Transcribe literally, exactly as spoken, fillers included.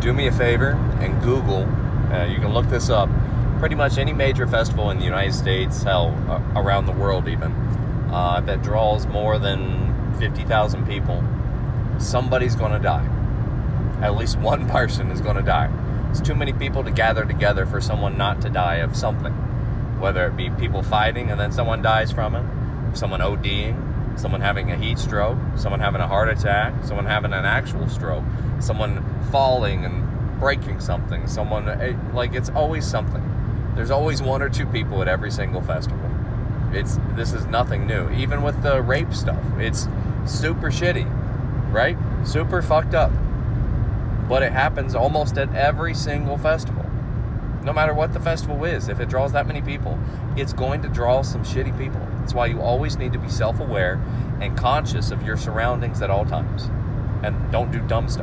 do me a favor and Google, uh, you can look this up, pretty much any major festival in the United States, hell, uh, around the world even, uh, that draws more than fifty thousand people, somebody's going to die. At least one person is going to die. It's too many people to gather together for someone not to die of something. Whether it be people fighting and then someone dies from it, someone ODing, someone having a heat stroke, someone having a heart attack, someone having an actual stroke, someone falling and breaking something, someone, like, it's always something. There's always one or two people at every single festival. It's, this is nothing new. Even with the rape stuff, it's super shitty, right? Super fucked up. But it happens almost at every single festival. No matter what the festival is, if it draws that many people, it's going to draw some shitty people. That's why you always need to be self-aware and conscious of your surroundings at all times. And don't do dumb stuff.